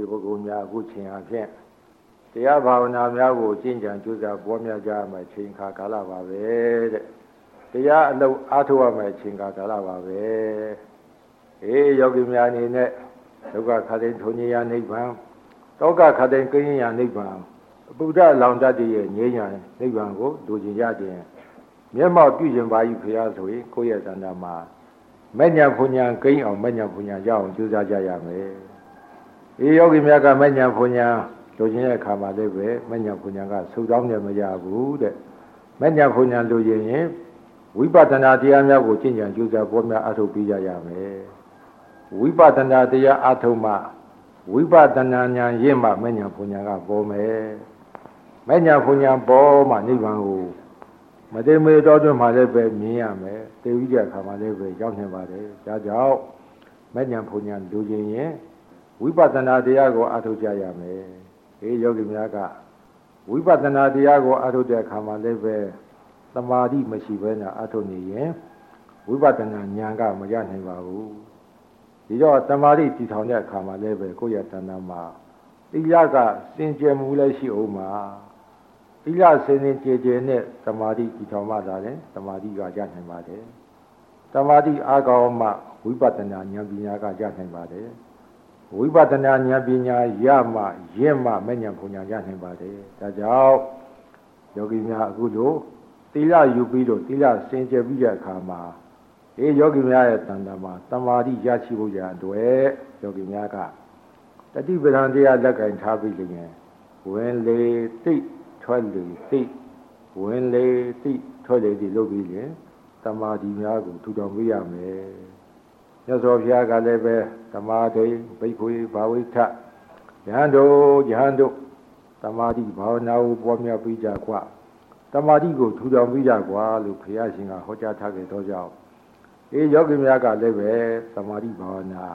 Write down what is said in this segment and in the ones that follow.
ပုဂ္ဂိုလ်များအခုချိန်အဖြစ်တရားဘာဝနာများကိုကျင့်ကြံကြိုးစားပွားများကြရမယ့်ချိန်ခါကာလပါပဲတဲ့တရားအလုပ်အားထုတ်ရမယ့်ချိန်ခါကာလပါပဲယောဂီများအနေနဲ့ဒုက္ခခတ်တဲ့ထုံညရာနိဗ္ဗာန်တောကခတ်တဲ့ကိဉ္စရာနိဗ္ဗာန်ဗုဒ္ဓလောင်တတ်ရဲ့ငြိမ်းရာနိဗ္ဗာန်ကိုလိုချင်ကြခြင်းမျက်မှောက်ပြုခြင်းပါ၏ဖရာဆိုရင်ကိုယ့်ရဲ့တဏ္ဍာမှာမဲ့ညာဘုံညာကိန်းအောင်မဲ့ညာဘုံညာရအောင်ကြိုးစားကြရမယ်ယောဂီများကမဲ့ညာဘုံညာလိုချင်တဲ့အခါမှာလည်းပဲမဲ့ညာဘုံညာကဆုတောင်းတယ်မရဘူးတဲ့မဲ့ညာဘုံညာလိုချင်ရင်ဝိပဿနာတရားများကိုကျင့်ကြံကြိုးစားပေါ်များအထုတ်ပြီးကြရမယ်ဝိပဿနာတရားအထုတ်မှဝိပဿနာဉာဏ်ရင့်မှမဲ့ညာဘုံညာကပေါ်မယ်မဲ့ညာဘုံညာပေါ်မှနိဗ္ဗာန်ကိုမသိမေတော်တွင်မှလည်းပဲမြင်ရမယ်သိပြီးတဲ့အခါမှာလည်းပဲရောက်နေပါတယ်ဒါကြောင့်မဲ့ညာဘုံညာလိုချင်ရင်ဝိပဿနာတရားကိုအထုတ်ကြရမယ်ယောဂီများကဝိပဿနာတရားကိုအထုတ်တဲ့အခါမှာလည်းပဲသမာဓိမရှိဘဲနဲ့အထုတ်နေရင်ဝိပဿနာဉာဏ်ကမရနိုင်ပါဘူးဒီတော့သမာဓိတည်ထောင်တဲ့အခါမှာလည်းပဲကိုယ့်ရဲ့တဏ္ဍာမှာသီလကစင်ကြယ်မှုလည်းရှိအောင်မှာသီလစင်ကြယ်ကြယ်နဲ့သမာဓိတည်ထောင်မှသာလေသမာဓိကရနိုင်ပါတယ်သမာဓိအားကောင်းမှဝိပဿနာဉာဏ်ပညာကရနိုင်ပါတယ်ဝိပဿနာဉာဏ်ပညာရမှရင့်မှမဲ့ဉာဏ်ပညာရနိုင်ပါတယ်ဒါကြောင့်ယောဂီများအခုလိုသီလယူပြီးတော့သီလစင်ကြယ်ပြီးတဲ့အခါမှာယောဂီများရဲ့တဏ္ဍာမှာသမာဓိရရှိဖို့ရအတွက်ယောဂီများကတတိပဌာန်တရားလက်ကင်ထားပြီးလျင်ဝင်လေသိထွက်လေသိဝင်လေသိထွက်လေသိလုပ်ပြီးလျင်သမာဓိများကိုထူထောင်ပေးရမယ်မြတ်စွာဘုရားကလည်းပဲသမာဓိဘိက္ခုဘာဝိထယဟန်တို့သမာဓိဘာဝနာကိုပွားများပြီးကြကွာသမာဓိကိုထူထောင်ပြီးကြကွာလို့ဘုရားရှင်ကဟောကြားထားခဲ့သောကြောင့်ယောဂီများကလည်းပဲသမာဓိဘာဝနာ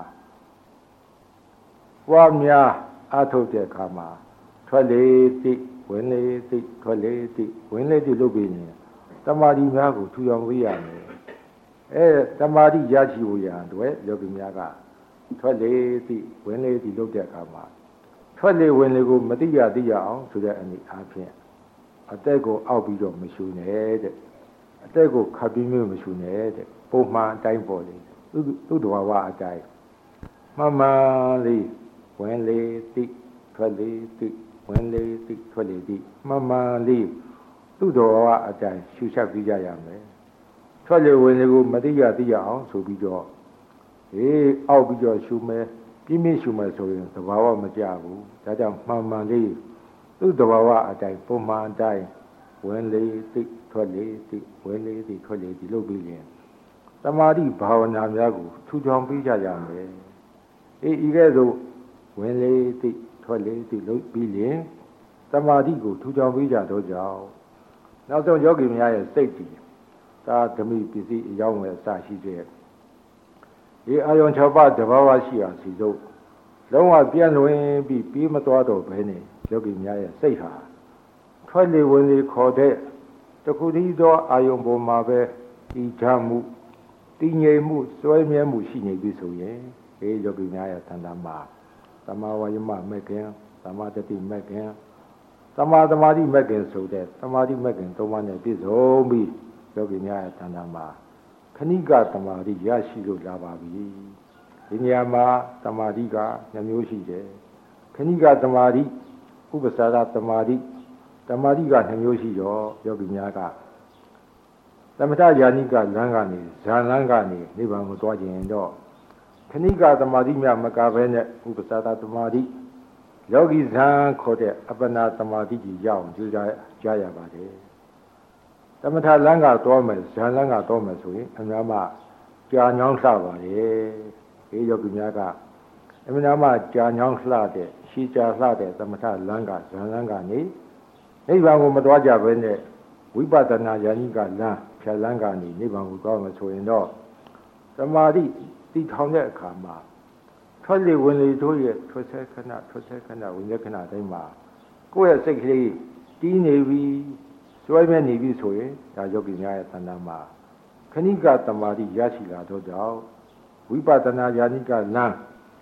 ပွားများအထုတ်တဲ့အခါမှာထွက်လေသိဝင်လေသိထွက်လေသိဝင်လေသိလုပ်ပြီးနေသမာဓိများကိုထူထောင်ပေးရမယ်သမာဓိရရှိဖို့ရအတွက်ယောဂီများကထွက်လေသိဝင်လေသိလုပ်တဲ့အခါမှာထွက်လေဝင်လေကိုမသိရအောင်ဆိုတဲ့အနေအားဖြင့်အသက်ကိုအောက်ပြီးတော့မရှူနဲ့တဲ့အသက်ကိုခပ်ပြီးမျိုးမရှူနဲ့တဲ့ပုံမှန်အတိုင်းပေါ်လေသူ့တော်ဝါအတိုင်းမှန်မှန်လေးဝင်လေသိထွက်လေသိဝင်လေသိထွက်လေသိမှန်မှန်လေးသူ့တော်ဝါအတိုင်းရှူချက်ပြီးကြရမယ်ထွက်လေဝင်လေကိုမသိရအောင်ဆိုပြီးတော့အောက်ပြီးတော့ရှူမယ်ပြင်းပြင်းရှူမယ်ဆိုရင်သဘာဝမကျဘူးဒါကြောင့်မှန်မှန်လေးသူ့သဘာဝအတိုင်းပုံမှန်အတိုင်းဝင်လေသိထွက်လေသိဝင်လေသိထွက်လေသိလုပ်ပြီးရင်သမာဓိဘာဝနာများကိုထူထောင်ပေးကြရမယ်ဤကဲ့သို့ဝင်လေသိထွက်လေသိလုပ်ပြီးရင်သမာဓိကိုထူထောင်ပေးကြတော့ကြောင့်နောက်ဆုံးယောဂီများရဲ့စိတ်တည်သာဓမိပစ္စည်းအကြောင်းဝယ်အစရှိတဲ့အာယုံ6ပါးတဘာဝရှိအောင်စီစို့လုံးဝပြန့်လွင်ပြီးပြီးမသွားတော့ဘဲနဲ့ယောဂီများရဲ့စိတ်ဟာထွက်လေဝင်လေခေါ်တဲ့တခုတည်းသောအာယုံပေါ်မှာပဲဤချမှုတည်ငြိမ်မှုစွဲမြဲမှုရှိနေပြီဆိုရင်ယောဂီများရဲ့သဏ္ဍာန်မှာသမာဝါယမမဲ့ခင်သမာတတိမဲ့ခင်သမာသမာဓိမဲ့ခင်ဆိုတဲ့သမာဓိမဲ့ခင်၃ပါးနဲ့ပြည့်စုံပြီးယောဂီများရဲ့သဏ္ဍာန်မှာခဏိကသမာဓိရရှိလို့လာပါပြီဒီနေရာမှာသမာဓိက2မျိုးရှိတယ်ခဏိကသမာဓိဥပ္ပစာရသမာဓိက2မျိုးရှိတော့ယောဂီများကသမထယာနိကလမ်းကနေဇာလမ်းကနေနိဗ္ဗာန်ကိုတွားကျင်တော့ခဏိကသမာဓိမြမကဘဲနဲ့ဥပ္ပစာရသမာဓိယောဂီဇံခေါ်တဲ့အပ္ပနာသမာဓိကြီးရအောင်ကြိုးစားကြရပါတယ်သမထလမ်းကတော်မယ်ဇာလမ်းကတော်မယ်ဆိုရင်အများမှကြာညောင်းလှပါတယ်ယောဂီများကအများမှကြာညောင်းလှတဲ့ရှည်ကြာလှတဲ့သမထလမ်းကဇာလမ်းကနေနိဗ္ဗာန်ကိုမတော်ကြဘဲနဲ့ဝိပဿနာယာနိကလမ်းဖြတ်လမ်းကနေနိဗ္ဗာန်ကိုတော်မယ်ဆိုရင်တော့သမာဓိတည်ထောင်တဲ့အခါမှာထွက်လေဝင်လေတို့ရဲ့ထွက်ဆဲခဏဝင်ရခဏတိုင်းမှာကိုယ့်ရဲ့စိတ်ကလေးတည်နေပြီစွဲမဲ့နေပြီဆိုရင်ဒါယောဂီများရဲ့သဏ္ဍာန်မှာခဏိကသမာဓိရရှိလာတော့ကြောင့်ဝိပဿနာယာနိကလမ်း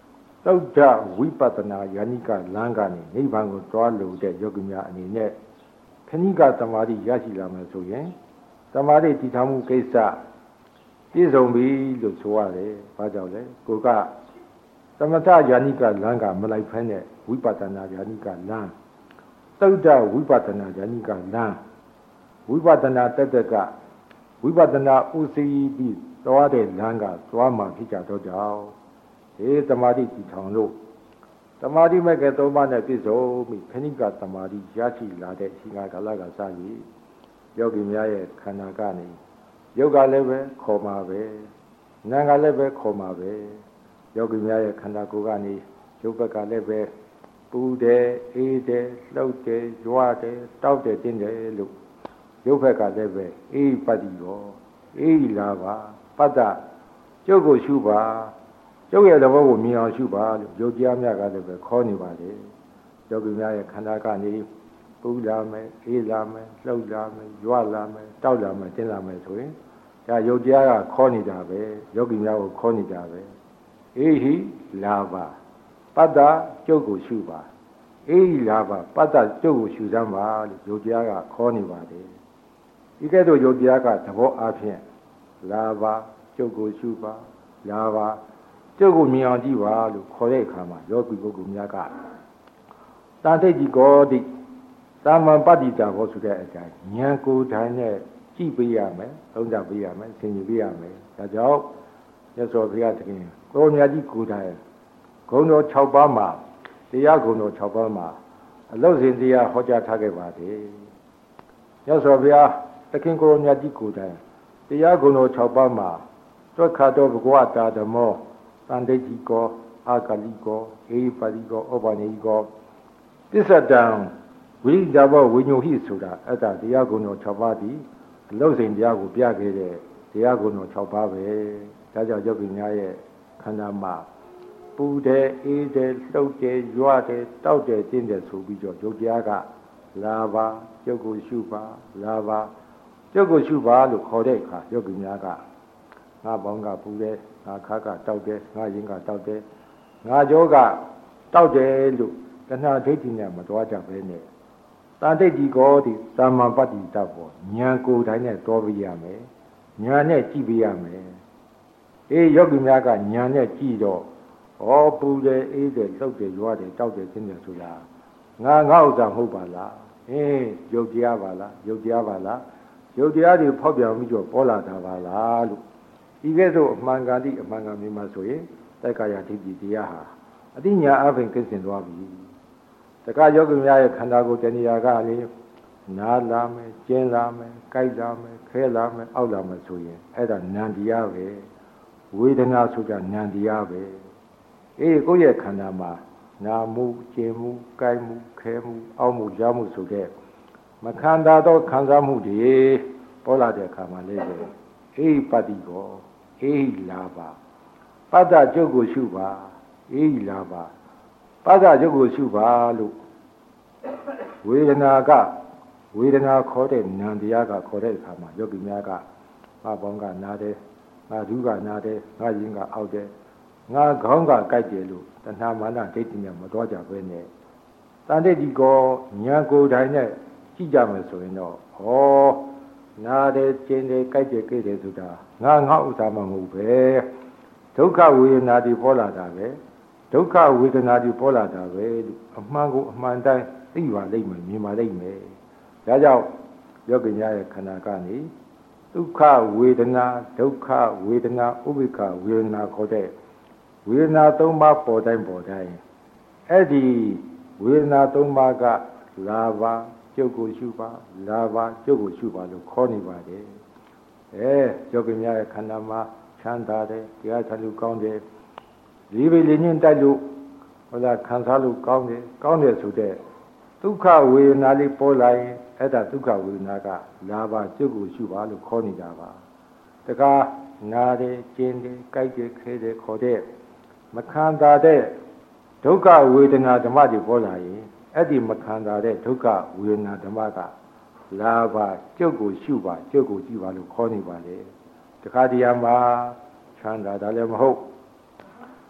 သုဒ္ဓဝိပဿနာယာနိကလမ်းကနေနိဗ္ဗာန်ကိုတွားလို့တဲ့ယောဂီများအနေနဲ့ခဏိကသမာဓိရရှိလာမယ်ဆိုရင်သမာဓိတည်ထားမှုကိစ္စပြည့်စုံပြီလို့ဆိုရတယ်။ဘာကြောင့်လဲ။ကိုကသမထယာနိကလမ်းကမလိုက်ဖဲနဲ့ဝိပဿနာယာနိကလမ်းသုဒ္ဓဝိပဿနာယာနိကလမ်းဝိပဿနာတတကဝိပဿနာဥစည်းပြီးသွားတဲ့လမ်းကသွားမှဖြစ်ကြတော့ကြောင့်သမာဓိတည်ထောင်လို့သမာဓိမဲ့ကဲသုံးပါးနဲ့ပြည့်စုံပြီခဏိကသမာဓိရရှိလာတဲ့အချိန်ကာလကစပြီးယောဂီများရဲ့ခန္ဓာကနေယုတ်ကလည်းပဲခေါ်မှာပဲနာကလည်းပဲခေါ်မှာပဲယောဂီများရဲ့ခန္ဓာကိုယ်ကနေရုပ်ဘက်ကလည်းပဲပူတယ်အေးတယ်လှုပ်တယ်ကြွားတယ်တောက်တယ်တင်းတယ်လို့ရုပ်ဘက်ကလည်းပဲအေးပတ္တိရောအေးလာပါပတ္တကျုပ်ကိုရှုပါကျုပ်ရဲ့သဘောကိုမြင်အောင်ရှုပါလို့ယုတ်ကြားများကလည်းပဲခေါ်နေပါလေယောဂီများရဲ့ခန္ဓာကနေပူလာမယ်အေးလာမယ်လှုပ်လာမယ်ကြွားလာမယ်တောက်လာမယ်တင်းလာမယ်ဆိုရင်ဒါယုတ်တရားကခေါ်နေတာပဲယောဂီများကိုခေါ်နေတာပဲအေဟိလာပါပတ္တကျုပ်ကိုရှုပါအေဟိလာပါပတ္တကျုပ်ကိုရှုစမ်းပါလို့ယုတ်တရားကခေါ်နေပါတယ်ဒီကဲ့သို့ယုတ်တရားကသဘောအားဖြင့်လာပါကျုပ်ကိုရှုပါလာပါကျုပ်ကိုမြင်အောင်ကြည့်ပါလို့ခေါ်တဲ့အခါမှာယောဂီပုဂ္ဂိုလ်များကတန်ထိတ်ကြီးကောတိသာမန်ပတ္တိတာဘောဆိုတဲ့အတိုင်းဉာဏ်ကိုယ်တိုင်နဲ့ကြည့်ပေးရမယ်သုံးသပ်ပေးရမယ်ဆင်ခြင်ပေးရမယ်ဒါကြောင့်မြတ်စွာဘုရားသခင်ကိုယ်မြတ်ကြီးကိုယ်တိုင်ဂုဏ်တော်6ပါးမှာတရားဂုဏ်တော်6ပါးမှာအလုတ်စဉ်တရားဟောကြားထားခဲ့ပါတယ်မြတ်စွာဘုရားသခင်ကိုယ်မြတ်ကြီးကိုယ်တိုင်တရားဂုဏ်တော်6ပါးမှာသွက်ခါတော်ဘဂဝတာဓမ္မောတန်တိတ်ကောအာကလိကောအေပါဠိကောဩဘာနေကောပစ္စတံဝိဇ္ဇဘောဝိညုဟိဆိုတာအဲ့ဒါတရားဂုဏ်တော်6ပါးဒီအလုတ်စဉ်တရားကိုပြခဲ့တဲ့တရားဂုဏ်တော်6ပါးပဲဒါကြောင့်ယောဂီများရဲ့ခန္ဓာမှာပူတယ်အေးတယ်လှုပ်တယ်ရွတယ်တောက်တယ်တင်းတယ်ဆိုပြီးတော့ယုတ်တရားကလာပါကျုပ်ကိုရှုပါလာပါကျုပ်ကိုရှုပါလို့ခေါ်တဲ့အခါယောဂီများကငါပေါင်းကပူတယ်ငါခါကတောက်တယ်ငါရင်ကတောက်တယ်ငါကြောကတောက်တယ်လို့တဏှာဒိဋ္ဌိနဲ့မတွားကြပဲနဲ့တာဒိဋ္ဌိကောဒီသမ္မာပတ္တိတဘောဉာဏ်ကိုယ်တိုင်နဲ့တွားပြရမယ်ဉာဏ်နဲ့ကြည့်ပြရမယ်ယောဂီများကဉာဏ်နဲ့ကြည့်တော့ဩပူတယ်အေးတယ်လှုပ်တယ်ရွာတယ်တောက်တယ်ခြင်းတယ်ဆိုတာငါဥစ္စာမဟုတ်ပါလားယုတ်တရားပါလားယုတ်တရားပါလားယုတ်တရားတွေဖောက်ပြန်ပြီးတော့ပေါ်လာတာပါလားလို့ဒီကဲ့သို့အမှန်ကန်သည့်အမှန်ကန်မြင်မှဆိုရင်တိုက်ကာယဒိဋ္ဌိတရားဟာအတိညာအပြင်ကိစ္စင်သွားပြီတခါယောဂီများရဲ့ခန္ဓာကိုယ်တဏှာကလေနားလာမယ်ကျင်းလာမယ်ကြိုက်လာမယ်ခဲလာမယ်အောက်လာမယ်ဆိုရင်အဲ့ဒါနံတရားပဲဝေဒနာဆိုတာနံတရားပဲကိုယ့်ရဲ့ခန္ဓာမှာနာမှုကျင်မှုကြိုက်မှုခဲမှုအောက်မှုကြားမှုဆိုတဲ့မခန္ဓာသောခံစားမှုတွေပေါ်လာတဲ့အခါမှာလည်းပဲပတ္တိကောလာပါပတ္တကျုပ်ကိုရှုပါလာပါပတ္တကျုပ်ကိုရှုပါလို့ဝေဒနာခေါ်တဲ့နံတရားကခေါ်တဲ့အခါမှာယောဂီများကငါပေါင်းကနားတယ်ငါဒုကနားတယ်ငါရင်ကအောက်တယ်ငါခေါင်းကကြိုက်တယ်လို့တဏှာမာနဒိဋ္ဌိနဲ့မတော်ကြပဲနဲ့တန်တိတ်ဒီကောဉာဏ်ကိုယ်တိုင်နဲ့ကြည့်ကြမယ်ဆိုရင်တော့နားတယ်ကျင်တယ်ကြိုက်တယ်ကြိတ်တယ်ဆိုတာငါဥစ္စာမှမဟုတ်ပဲဒုက္ခဝေဒနာတွေပေါ်လာတာပဲဒုက္ခဝေဒနာတွေပေါ်လာတာပဲလို့အမှန်ကိုအမှန်တိုင်းသိပါလိမ့်မယ်မြင်ပါလိမ့်မယ်ဒါကြောင့်ယောဂီများရဲ့ခန္ဓာကနေဒုက္ခဝေဒနာဒုက္ခဝေဒနာဥပိ္ပခဝေဒနာခေါ်တဲ့ဝေဒနာ၃ပါးပေါ်တိုင်းအဲ့ဒီဝေဒနာ၃ပါးကလာပါကျုပ်ကိုရှုပါလာပါကျုပ်ကိုရှုပါလို့ခေါ်နေပါတယ်ယောဂီများရဲ့ခန္ဓာမှာချမ်းသာတယ်တရားချလို့ကောင်းတယ်ဒီပဲလင်းချင်းတိုက်လို့ခံစားလို့ကောင်းတယ်ဆိုတဲ့ဒုက္ခဝေဒနာလေးပေါ်လာရင်အဲ့ဒါဒုက္ခဝေဒနာကလာပါကျုပ်ကိုရှုပါလို့ခေါ်နေတာပါတခါနာတယ်ကျင်တယ်ကြိုက်တယ်ခဲတယ်ခေါ်တဲ့မခံတာတဲ့ဒုက္ခဝေဒနာဓမ္မတွေပေါ်လာရင်အဲ့ဒီမခံတာတဲ့ဒုက္ခဝေဒနာဓမ္မကလာပါကျုပ်ကိုရှုပါကျုပ်ကိုကြည့်ပါလို့ခေါ်နေပါလေတခါတည်းမှာချမ်းသာတာလည်းမဟုတ်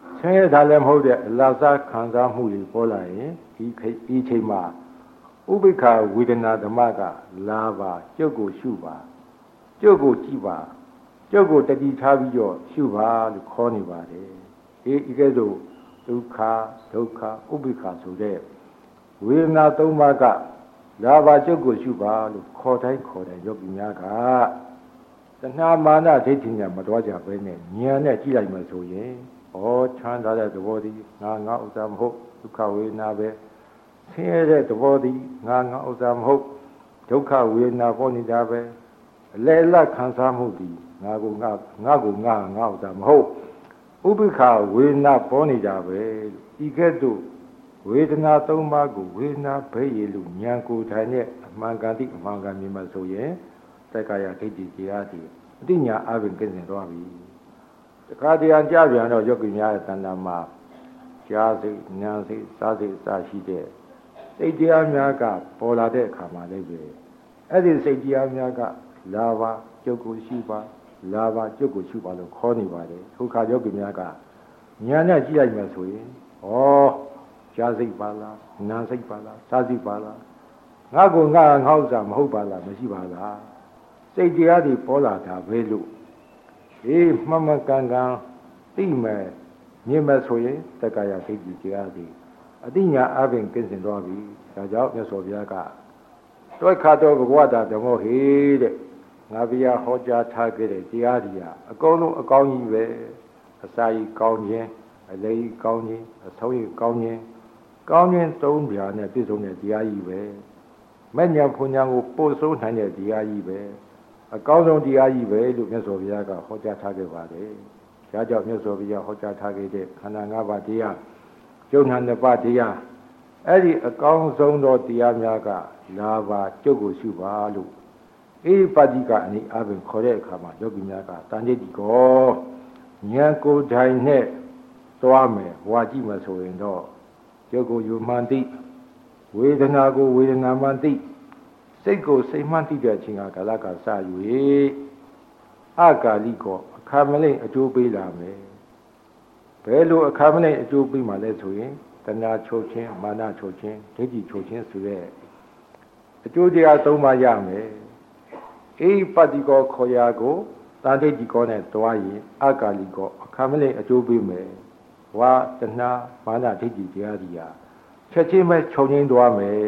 ဆင်းရဲတာလည်းမဟုတ်တဲ့အလတ်စားခံစားမှုတွေပေါ်လာရင်ဒီချိန်မှာဥပိ္ပခာဝေဒနာဓမ္မကလာပါကျုပ်ကိုရှုပါကျုပ်ကိုကြည့်ပါကျုပ်ကိုတတိထားပြီးတော့ရှုပါလို့ခေါ်နေပါတယ်ဒီကဲ့သို့ဒုက္ခဒုက္ခဥပိ္ပခာဆိုတဲ့ဝေဒနာ၃ပါးကလာပါကျုပ်ကိုရှုပါလို့ခေါ်တိုင်းယောဂီများကတဏှာမာနဒိဋ္ဌိညာမတော်ကြပဲနဲ့ဉာဏ်နဲ့ကြည့်လိုက်မှဆိုရင်ဩချမ်းသာတဲ့သဘောတည်းငါဥစ္စာမဟုတ်ဒုက္ခဝေဒနာပဲဆင်းရဲတဲ့သဘောတည်းငါဥစ္စာမဟုတ်ဒုက္ခဝေဒနာပေါ်နေတာပဲအလယ်လတ်ခံစားမှုတည်းငါဥစ္စာမဟုတ်ဥပိ္ပခာဝေဒနာပေါ်နေတာပဲဤကဲ့သို့ဝေဒနာ၃ပါးကိုဝေဒနာဘိရလို့ဉာဏ်ကိုယ်ထိုင်နဲ့အမှန်ကန်သည့်အမှန်ကန်မြင်မှဆိုရင်သက္ကာယဒိဋ္ဌိတရားတည်းအတိညာအပြင်ကင်းစင်သွားပြီတခါတရံကြပြန်တော့ယောဂီများရဲ့တဏ္ဍာမှာကြားစိတ်ဉာဏ်စိတ်စားစိတ်အစရှိတဲ့စိတ်တရားများကပေါ်လာတဲ့အခါမှာလည်းပဲအဲ့ဒီစိတ်တရားများကလာပါကျုပ်ကိုရှုပါလာပါကျုပ်ကိုရှုပါလို့ခေါ်နေပါတယ်ဒုက္ခယောဂီများကဉာဏ်နဲ့ကြည့်လိုက်မှဆိုရင်ဩကြားစိတ်ပါလားနာစိတ်ပါလားစားစိတ်ပါလားငါ့ကိုငါဥစ္စာမဟုတ်ပါလားမရှိပါလားစိတ်တရားတွေပေါ်လာတာပဲလို့မှန်မှန်ကန်ကန်သိမယ်မြင်မယ်ဆိုရင်တက္ကာယဒိဋ္ဌိတရားတွေအတိညာအပြင်ကင်းစင်သွားပြီဒါကြောင့်မြတ်စွာဘုရားကတွက်ခါတော်ဘဂဝတာဓမ္မောဟေတဲ့ငါဘုရားဟောကြားထားခဲ့တဲ့တရားတွေကအကုန်လုံးအကောင်းကြီးပဲအစာကြီးကောင်းခြင်းအလေးကြီးကောင်းခြင်းအဆုံးကြီးကောင်းခြင်းသုံးပြားနဲ့ပြည့်စုံတဲ့တရားကြီးပဲမဲ့ညာဖွညာကိုပို့ဆိုးနိုင်တဲ့တရားကြီးပဲအကောင်းဆုံးတရားကြီးပဲလို့မြတ်စွာဘုရားကဟောကြားထားခဲ့ပါတယ်။ဒါကြောင့်မြတ်စွာဘုရားဟောကြားထားခဲ့တဲ့ခန္ဓာ၅ပါးတရားကျုပ်နာနှစ်ပါးတရားအဲ့ဒီအကောင်းဆုံးသောတရားများကလာပါကျုပ်ကိုရှုပါလို့ပฏิကအနိအဘင်ခေါ်တဲ့အခါမှာယောဂီများကတန်ကြည်ကောဉာဏ်ကိုယ်တိုင်နဲ့သွားမယ်ဝါကြည့်မယ်ဆိုရင်တော့ကျုပ်ကိုယူမှန်သိဝေဒနာကိုဝေဒနာမှန်သိစိတ်ကိုစိတ်မှန်သိတဲ့အချိန်ကကာလကစ၍အကာလိကောအခါမလိမ့်အကျိုးပေးလာမယ်ဘယ်လိုအခါမလိမ့်အကျိုးပေးမှလဲဆိုရင်တဏှာချုပ်ခြင်းမာနချုပ်ခြင်းဒိဋ္ဌိချုပ်ခြင်းဆိုတဲ့အကျိုးတရား၃ပါးရမယ်ပฏิကောခေါ်ရာကိုတန်ဒိဋ္ဌိကောနဲ့တွားရင်အကာလိကောအခါမလိမ့်အကျိုးပေးမယ်ဝါတဏှာမာနဒိဋ္ဌိတရားတွေချက်ချင်းပဲခြုံငင်းသွားမယ်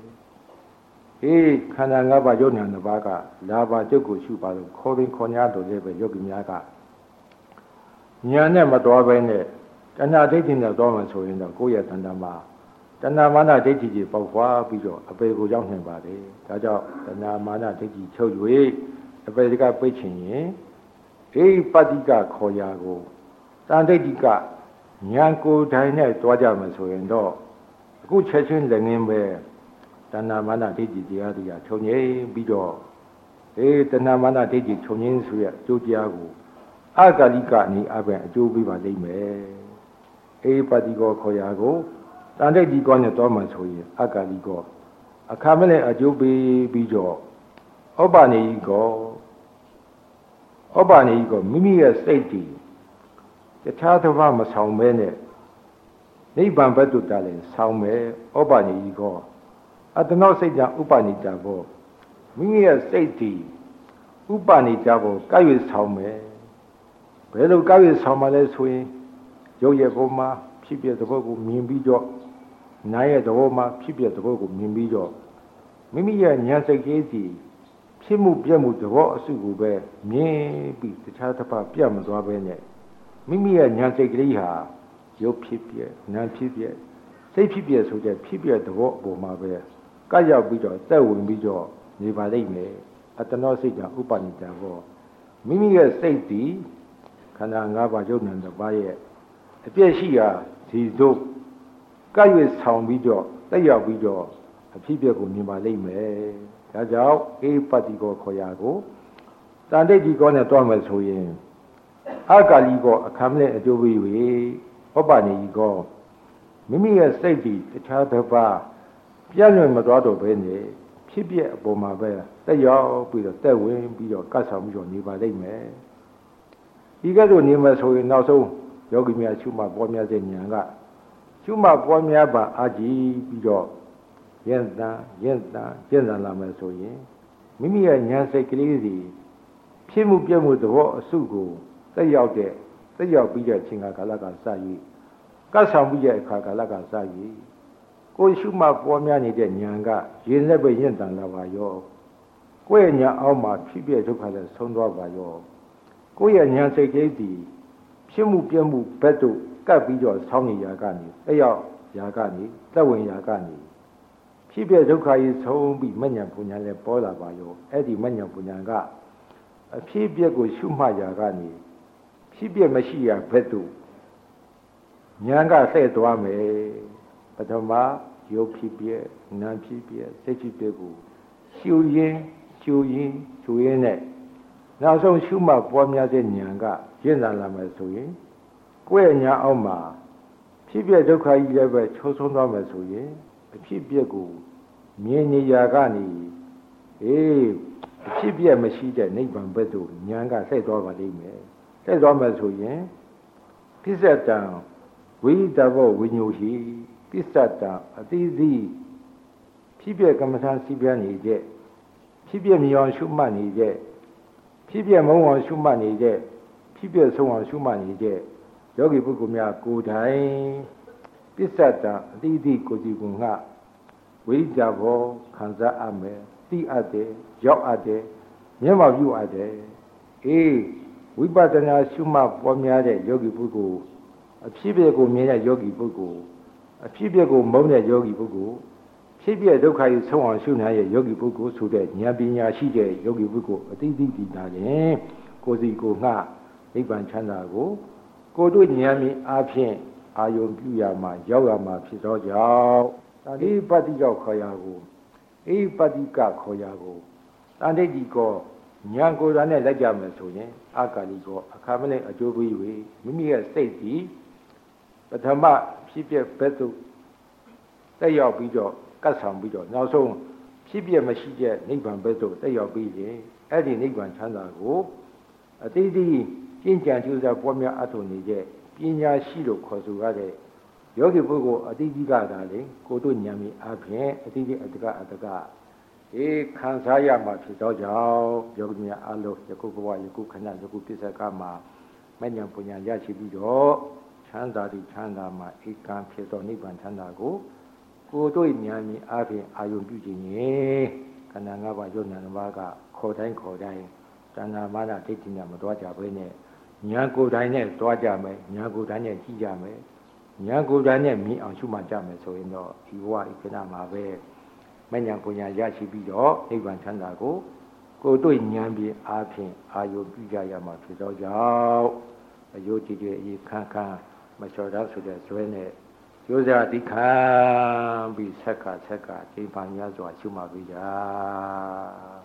ခန္ဓာ၅ပါးယုတ်ဉာဏ်၅ပါးကလာပါကျုပ်ကိုရှုပါလို့ခေါ်ပြီးခေါ်ညာတော်လည်းပဲယောဂီများကဉာဏ်နဲ့မတော်ဘဲနဲ့တဏှာဒိဋ္ဌိနဲ့တော်မှဆိုရင်တော့ကိုယ့်ရဲ့တဏ္ဍာမှာတဏှာမာနဒိဋ္ဌိကြီးပေါက်ဖွာပြီးတော့အပေကိုရောက်နိုင်ပါတယ်ဒါကြောင့်တဏှာမာနဒိဋ္ဌိချုပ်၍အပေကပိတ်ချင်ရင်ပฏิကခေါ်ရာကိုတန်ဒိဋ္ဌိကဉာဏ်ကိုယ်တိုင်နဲ့တွားကြမယ်ဆိုရင်တော့အခုချက်ချင်းလည်းငင်းပဲတဏှာမာနဒိဋ္ဌိတရားတွေကချုပ်ငြိမ်းပြီးတော့တဏှာမာနဒိဋ္ဌိချုပ်ငြိမ်းဆိုရအကျိုးတရားကိုအကာလိကအနည်းအပြင်အကျိုးပေးပါလိမ့်မယ်ပฏิကောခေါ်ရာကိုတန်ဒိဋ္ဌိကောနဲ့တွားမှဆိုရင်အကာလိကောအခါမနဲ့အကျိုးပေးပြီးတော့ဩပနိကောမိမိရဲ့စိတ်တည်တခြားတစ်ပါးမဆောင်မဲနဲ့နိဗ္ဗာန်ဘက်သို့တလည်းဆောင်မဲဩပနိကောအတ္တနောစိတ်ကြောင့်ဥပနိတာဘောမိမိရဲ့စိတ်တည်ဥပနိတာဘောကပ်၍ဆောင်မယ်ဘယ်လိုကပ်၍ဆောင်မလဲဆိုရင်ရုပ်ရဲ့ဘုံမှာဖြစ်ပြတဲ့ဘုံကိုမြင်ပြီးတော့နာရဲ့သဘောမှာဖြစ်ပြတဲ့ဘုံကိုမြင်ပြီးတော့မိမိရဲ့ဉာဏ်စိတ်ကြီးစီဖြစ်မှုပြက်မှုသဘောအစုကိုပဲမြင်ပြီးတခြားတစ်ပါးပြတ်မသွားပဲနဲ့မိမိရဲ့ဉာဏ်စိတ်ကလေးဟာရုပ်ဖြစ်ပြနာမ်ဖြစ်ပြစိတ်ဖြစ်ပြဆိုတဲ့ဖြစ်ပြသဘောအပေါ်မှာပဲကပ်ရောက်ပြီးတော့သက်ဝင်ပြီးတော့နေပါလိမ့်မယ်အတ္တနောစိတ်ကြောင့်ဥပနိတာဘောမိမိရဲ့စိတ်ဒီခန္ဓာ၅ပါးယုတ်ဉာဏ်တစ်ပါးရဲ့အပြည့်ရှိရာဒီတို့ကပ်၍ဆောင်ပြီးတော့တက်ရောက်ပြီးတော့အဖြစ်ပြကိုမြင်ပါလိမ့်မယ်ဒါကြောင့်ပฏิကောခေါ်ရာကိုတန်ဒိဋ္ဌိကောနဲ့တွားမယ်ဆိုရင်အကာလိကောအခမ်းနဲ့အကျိုးပေး၍ဩပနိကောမိမိရဲ့စိတ်ဒီတခြားတစ်ပါးပြည့်လွင်မသွားတော့ဘဲနဲ့ဖြစ်ပြအပေါ်မှာပဲတက်ရောက်ပြီးတော့တက်ဝင်ပြီးတော့ကတ်ဆောင်ပြီးတော့နေပါလိမ့်မယ်ဒီကဲ့သို့နေမယ်ဆိုရင်နောက်ဆုံးယောဂီများရှုမှတ်ပွားများတဲ့ဉာဏ်ကရှုမှတ်ပွားများပါအာကြည့်ပြီးတော့ယဉ်တန်ကျင့်လာမယ်ဆိုရင်မိမိရဲ့ဉာဏ်စိတ်ကလေးစီဖြစ်မှုပြည့်မှုသဘောအစုကိုသက်ရောက်ပြီးတဲ့ချိန်ကာလကစ၍ကတ်ဆောင်ပြီးတဲ့အခါကာလကစ၍ကိုရှုမှတ်ပွားများနေတဲ့ဉာဏ်ကရင်နဲ့ပဲယဉ်တန်လာပါရောကိုယ့်ရဲ့ဉာဏ်အောက်မှာဖြစ်ပြဒုက္ခလည်းဆုံးသွားပါရောကိုယ့်ရဲ့ဉာဏ်စိတ်ကလေးစီဖြစ်မှုပြည့်မှုဘက်သို့ကပ်ပြီးတော့ဆောင်းနေရာကနေသက်ရောက်ရာကနေသက်ဝင်ရာကနေဖြစ်ပြဒုက္ခကြီးဆုံးပြီးမဉ္ဇဉ်ပူညာလည်းပေါ်လာပါရောအဲ့ဒီမဉ္ဇဉ်ပူညာကအဖြစ်ပြကိုရှုမှတ်ရာကနေဖြစ်ပြမရှိရာဘက်သို့ဉာဏ်ကလှည့်သွားမယ်ပထမရုပ်ဖြစ်ပြနာမ်ဖြစ်ပြစိတ်ဖြစ်ပြကိုရှုရင်းနဲ့နောက်ဆုံးရှုမှတ်ပွားများတဲ့ဉာဏ်ကရင့်လာမယ်ဆိုရင်ကိုယ့်ရဲ့ဉာဏ်အောက်မှာဖြစ်ပြဒုက္ခကြီးလည်းပဲချိုးဆုံးသွားမယ်ဆိုရင်အဖြစ်ပြကိုမြင်နေရာကနေအဖြစ်ပြမရှိတဲ့နိဗ္ဗာန်ဘက်သို့ဉာဏ်ကဆက်သွားပါလိမ့်မယ်ဆက်သွားမယ်ဆိုရင်ပစ္စတံဝိတဘောဝိညုရှိပစ္စတံအတိသိဖြစ်ပြကမ္မထာစီပြနေတဲ့ဖြစ်ပြမြေအောင်ရှုမှတ်နေတဲ့ဖြစ်ပြမုံအောင်ရှုမှတ်နေတဲ့ဖြစ်ပြဆုံးအောင်ရှုမှတ်နေတဲ့ယောဂီပုဂ္ဂိုလ်များကိုယ်တိုင်ပစ္စတံအတိသိကိုစီကုငှဝိတဘောခံစားအပ်မယ်သိအပ်တယ်ရောက်အပ်တယ်မျက်မှောက်ပြုအပ်တယ်ဝိပဿနာရှုမှတ်ပွားများတဲ့ယောဂီပုဂ္ဂိုလ်အဖြစ်ပြကိုမြင်တဲ့ယောဂီပုဂ္ဂိုလ်အဖြစ်ပြကိုမုန်းတဲ့ယောဂီပုဂ္ဂိုလ်ဖြစ်ပြဒုက္ခကြီးဆုံးအောင်ရှုနိုင်ရဲ့ယောဂီပုဂ္ဂိုလ်ဆိုတဲ့ဉာဏ်ပညာရှိတဲ့ယောဂီပုဂ္ဂိုလ်အတိသိတိတာရင်ကိုယ်စီကိုငှနိဗ္ဗာန်ချမ်းသာကိုတို့ဉာဏ်မြင်အားဖြင့်အာယုံပြုရမှာရောက်ရမှာဖြစ်သောကြောင့်ဒီပတ္တိရောက်ခေါ်ရကိုပတ္တိကခေါ်ရကိုတန်တိတိကောဉာဏ်ကိုယ်တိုင်နဲ့လိုက်ကြမယ်ဆိုရင်အာကာလိကောအခါမနဲ့အကျိုးပေး၍မိမိရဲ့စိတ်ဒီပထမဖြစ်ပြဘက်သို့တက်ရောက်ပြီးတော့ကတ်ဆောင်ပြီးတော့နောက်ဆုံးဖြစ်ပြမရှိတဲ့နိဗ္ဗာန်ဘက်သို့တက်ရောက်ပြီးရင်အဲ့ဒီနိဗ္ဗာန်ချမ်းသာကိုအတိအကျကျင့်ကြံကြိုးစားပွားများအထောက်နေတဲ့ပညာရှိလို့ခေါ်ဆိုရတဲ့ယောဂီပုဂ္ဂိုလ်အတိအကျကသာလေကိုတို့ဉာဏ်မြင်အပြင်အတိအကျအတကခံစားရမှာဖြစ်သောကြောင့်ယောဂီများအလုံးယခုဘဝယခုခဏယခုပစ္စကမှာမဉ္ဇဉ်ပညာရရှိပြီးတော့ချမ်းသာသည့်ချမ်းသာမှာဧကံဖြစ်သောနိဗ္ဗာန်ချမ်းသာကိုတို့ဉာဏ်မြင်အပြင်အာယုံပြုခြင်းရင်ခန္ဓာ၅ပါးယုံနာ၅ပါးကခေါ်တိုင်းတဏှာမာနဒိဋ္ဌိနဲ့မတွားကြဘဲနဲ့ဉာဏ်ကိုယ်တိုင်နဲ့တွားကြမယ်ဉာဏ်ကိုယ်တိုင်နဲ့ကြည့်ကြမယ်ဉာဏ်ကိုယ်တိုင်နဲ့မြင်အောင်ရှုမှတ်ကြမယ်ဆိုရင်တော့ဒီဘဝဤခဏမှာပဲမဉ္ဇဉ်ပညာရရှိပြီးတော့နိဗ္ဗာန်ချမ်းသာကိုတို့ဉာဏ်ပြင်အားဖြင့်အာယုပြုကြရမှာဖြစ်သောကြောင့်အယုကြည်ကြည်အေးခန်းမလျှော်တာဆိုတဲ့ဇွဲနဲ့ကျိုးစားတိခံပြီးဆက်ကချိန်ပါများစွာရှုမှတ်ပြီးကြ